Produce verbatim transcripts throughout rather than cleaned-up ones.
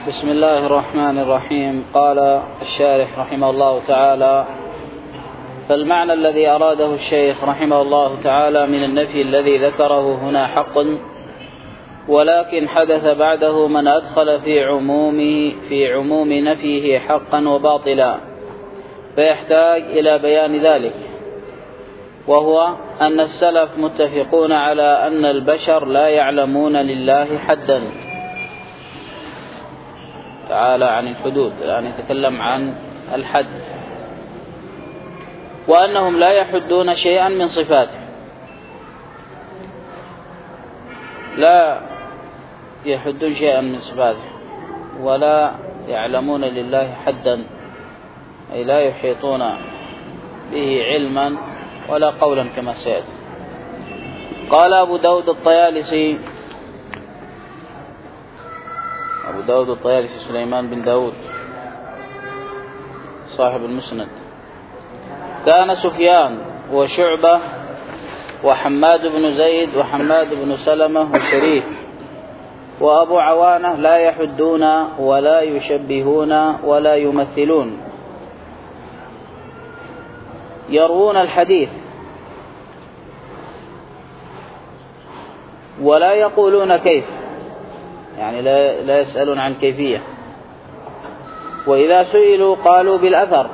بسم الله الرحمن الرحيم. قال الشارح رحمه الله تعالى: فالمعنى الذي أراده الشيخ رحمه الله تعالى من النفي الذي ذكره هنا حق، ولكن حدث بعده من أدخل في عموم في عموم نفيه حقا وباطلا، فيحتاج إلى بيان ذلك، وهو أن السلف متفقون على أن البشر لا يعلمون لله حدا تعالى عن الحدود. الآن يتكلم عن الحد، وأنهم لا يحدون شيئا من صفاته، لا يحدون شيئا من صفاته ولا يعلمون لله حدا، أي لا يحيطون به علما ولا قولا كما سيأتي. قال أبو داود الطيالسي أبو داود الطيالسي سليمان بن داود صاحب المسند: كان سفيان وشعبة وحماد بن زيد وحماد بن سلمة وشريك وأبو عوانة لا يحدون ولا يشبهون ولا يمثلون، يروون الحديث ولا يقولون كيف، يعني لا, لا يسألون عن كيفية، وإذا سئلوا قالوا بالأثر.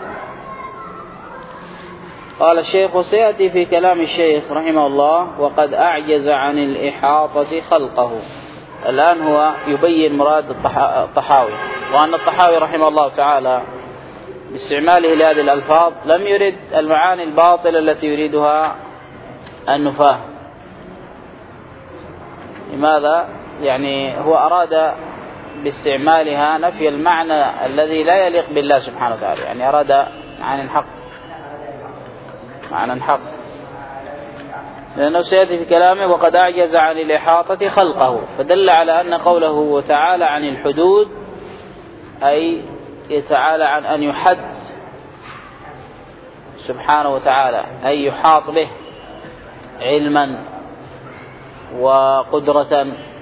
قال الشيخ: وسيأتي في كلام الشيخ رحمه الله: وقد أعجز عن الإحاطة خلقه. الآن هو يبين مراد الطحاوي، وأن الطحاوي رحمه الله تعالى باستعماله لهذه الألفاظ لم يرد المعاني الباطلة التي يريدها النفاة. لماذا؟ يعني هو أراد باستعمالها نفي المعنى الذي لا يليق بالله سبحانه وتعالى، يعني أراد معنى حق معنى حق لأنه سيأتي في كلامه: وقد أعجز عن الإحاطة خلقه، فدل على أن قوله وتعالى عن الحدود أي يتعالى عن أن يحد سبحانه وتعالى، أي يحاط به علما وقدرة.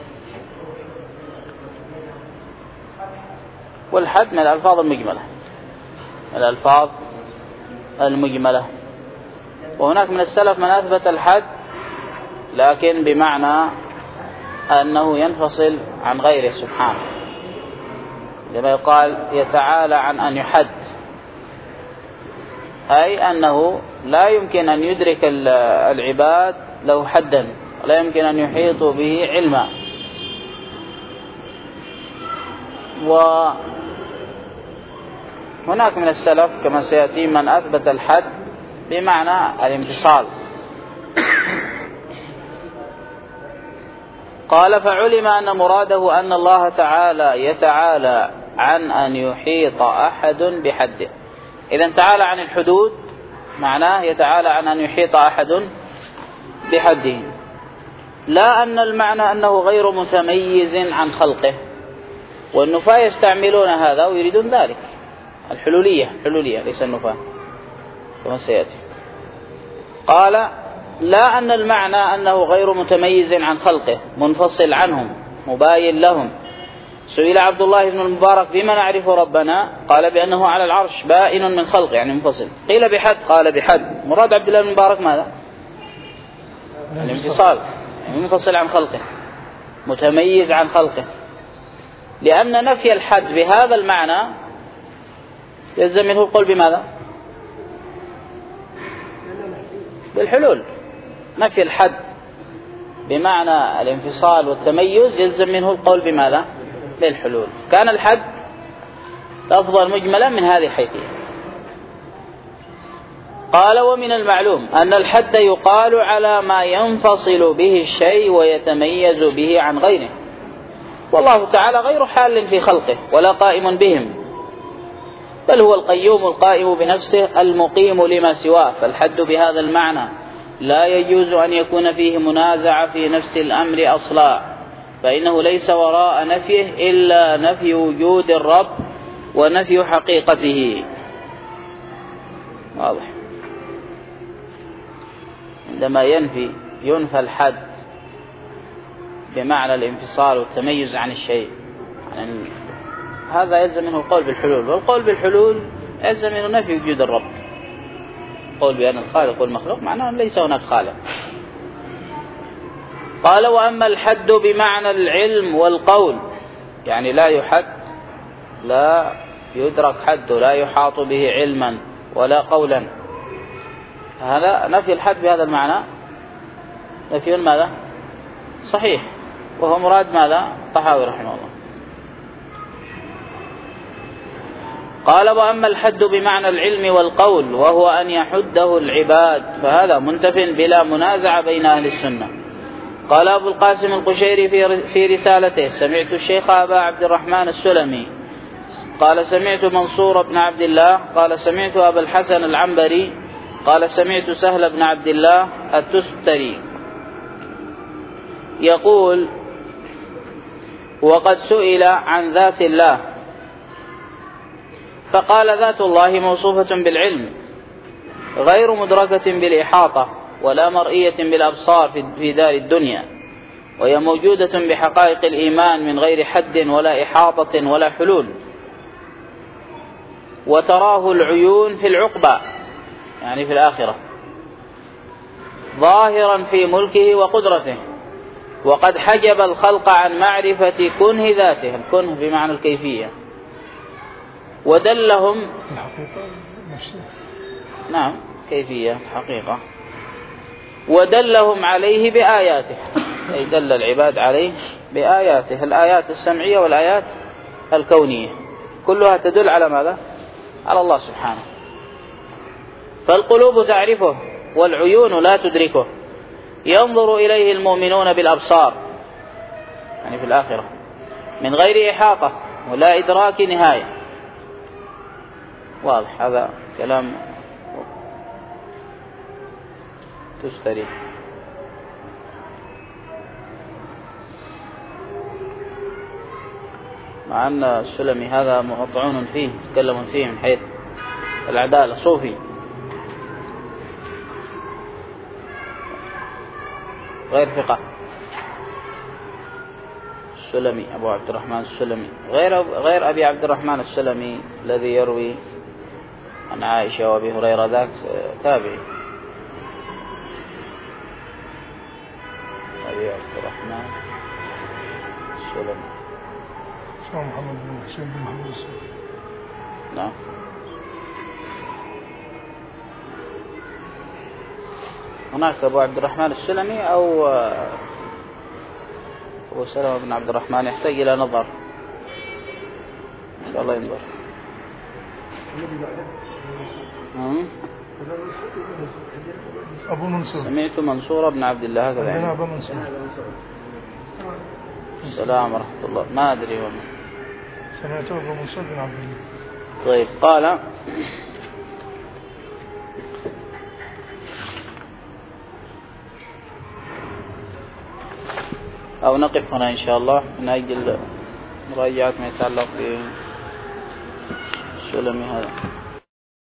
والحد من الألفاظ المجملة الألفاظ المجملة وهناك من السلف من أثبت الحد لكن بمعنى أنه ينفصل عن غيره سبحانه، لما يقال يتعالى عن أن يحد، أي أنه لا يمكن أن يدرك العباد له حدا، ولا يمكن أن يحيطوا به علما. وهناك من السلف كما سيأتي من أثبت الحد بمعنى الانفصال. قال: فعلم أن مراده أن الله تعالى يتعالى عن أن يحيط أحد بحده. إذن تعالى عن الحدود معناه يتعالى عن أن يحيط أحد بحده، لا أن المعنى أنه غير متميز عن خلقه، والنفاة يستعملون هذا ويريدون ذلك. الحلولية حلولية ليس النفاة كما سيأتي. قال: لا أن المعنى أنه غير متميز عن خلقه، منفصل عنهم مباين لهم. سئل عبد الله بن المبارك: بما نعرف ربنا؟ قال: بأنه على العرش بائن من خلقه، يعني منفصل. قيل: بحد؟ قال: بحد. مراد عبد الله بن المبارك ماذا؟ الانفصال، يعني منفصل عن خلقه، متميز عن خلقه، لأن نفي الحد بهذا المعنى يلزم منه القول بماذا؟ بالحلول. نفي الحد بمعنى الانفصال والتميز يلزم منه القول بماذا؟ بالحلول. كان الحد لفظا مجملا من هذه الحيثية. قال: ومن المعلوم أن الحد يقال على ما ينفصل به الشيء ويتميز به عن غيره، والله تعالى غير حال في خلقه ولا قائم بهم، بل هو القيوم القائم بنفسه المقيم لما سواه. فالحد بهذا المعنى لا يجوز أن يكون فيه منازع في نفس الأمر أصلا، فإنه ليس وراء نفيه إلا نفي وجود الرب ونفي حقيقته. واضح؟ عندما ينفي ينفى الحد بمعنى الانفصال والتميز عن الشيء، عن هذا يلزم منه القول بالحلول، والقول بالحلول يلزم منه نفي وجود الرب. قول بأن الخالق والمخلوق معناه ليس هناك خالق. قال وأما الحد بمعنى العلم والقول، يعني لا يحد، لا يدرك حده، لا يحاط به علما ولا قولا، هذا نفي الحد بهذا المعنى نفي ماذا؟ صحيح، وهو مراد ماذا؟ الطحاوي رحمه الله. قال وأما الحد بمعنى العلم والقول وهو أن يحده العباد فهذا منتف بلا منازع بين أهل السنة. قال أبو القاسم القشيري في رسالته سمعت الشيخ أبا عبد الرحمن السلمي قال سمعت منصور بن عبد الله قال سمعت أبا الحسن العنبري قال سمعت سهل بن عبد الله التستري يقول وقد سئل عن ذات الله فقال ذات الله موصوفة بالعلم غير مدركة بالإحاطة ولا مرئية بالأبصار في دار الدنيا، وهي موجودة بحقائق الإيمان من غير حد ولا إحاطة ولا حلول، وتراه العيون في العقبى يعني في الآخرة ظاهرا في ملكه وقدرته، وقد حجب الخلق عن معرفة كنه ذاته، الكنه بمعنى الكيفية، ودلهم الحقيقة نعم كيفية حقيقة، ودلهم عليه بآياته، أي دل العباد عليه بآياته، الآيات السمعية والآيات الكونية كلها تدل على ماذا؟ على الله سبحانه. فالقلوب تعرفه والعيون لا تدركه، ينظر إليه المؤمنون بالأبصار يعني في الآخرة من غير إحاطة ولا إدراك نهاية. واضح هذا كلام تستري. مع أن السلمي هذا مطعون فيه، يتكلم فيه من حيث العدالة، صوفي غير ثقة. السلمي أبو عبد الرحمن السلمي غير غير أبي عبد الرحمن السلمي الذي يروي عن عائشة وأبي هريرة، ذاك تابعي. أبي عبد الرحمن السلمي محمد بن حسين بن محمد السلمي. نعم. هناك أبو عبد الرحمن السلمي أو أبو سلمة بن عبد الرحمن، يحتاج إلى نظر إن شاء الله ينظر. أبو منصور سمعت منصور بن عبد الله هكذا يعني. أبو منصور. السلام ورحمة الله، ما أدري والله. سمعت أبو منصور بن عبد الله. طيب قال أو نقف هنا إن شاء الله من أجل مراجعة ما يتعلق بالسلمي هذا.